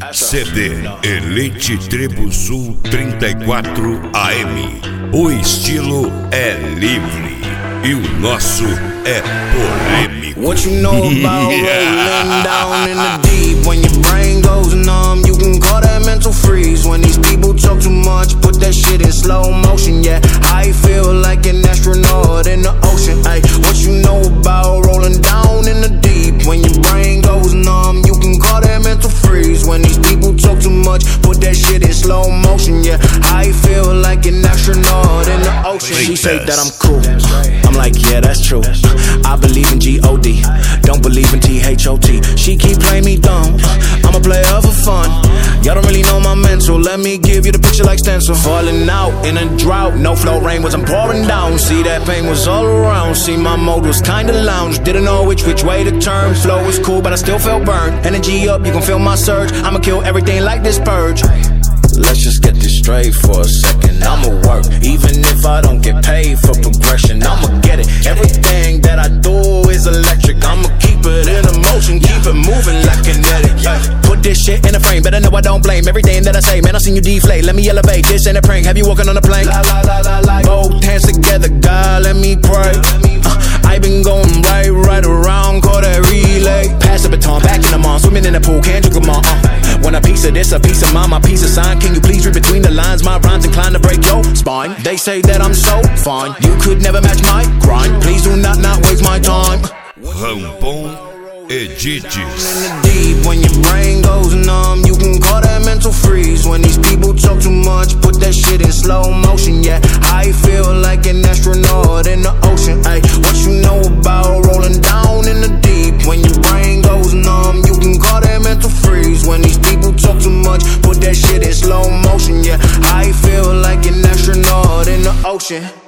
CD Elite Tribo Sul 34 AM. O estilo é livre e o nosso é polêmico. What you know about rolling down in the deep? When your brain goes numb, you can call that mental freeze. When these people talk too much, put that shit in slow motion. Yeah, I feel like an astronaut in the ocean. Ay, what you know about rolling down in the deep? When your brain goes numb, you can call that mental freeze. When these people talk too much, put that shit in slow motion. Yeah, I feel like an astronaut in the ocean. She say that I'm cool, I'm like, yeah, that's true. I believe in G-O-D, don't believe in T-H-O-T. She keep playing me dumb, I'm a player for fun. Y'all don't really know my mental, let me give you the picture like stencil. Falling out in a drought, no flow, rain wasn't pouring down. See, that pain was all around, see, my mode was kinda lounge. Didn't know which way to turn, flow was cool but I still felt burned. Energy up, you can feel my surge, I'ma kill everything like this purge. Let's just get this straight for a second. I'ma work, even if I don't get paid for progression. I'ma get it, everything that I do is electric. I'ma keep it in motion, keep it moving like kinetic. Put this shit in a frame, better know I don't blame everything that I say. Man, I seen you deflate, let me elevate. This ain't a prank, have you walking on a plane? Both hands together, God, let me pray. I been going right around, call that relay. Pass the baton, back in the mall, swimming in the pool, can't drink them all. Want a piece of this, a piece of mine, my piece of sign. Can you please read between the lines? My rhymes inclined to break your spine. They say that I'm so fine, you could never match my grind. Please do not waste my time. Rampon Edits. In the deep, when your brain goes numb, you can call that mental freeze. When these people talk too much, put that shit in slow motion. Yeah, I feel like an astronaut in the ocean. Ay, what you know about rolling down in the deep? When your brain goes numb, you can call that mental freeze. When these people talk too much, put that shit in slow motion. Yeah, I feel like an astronaut in the ocean.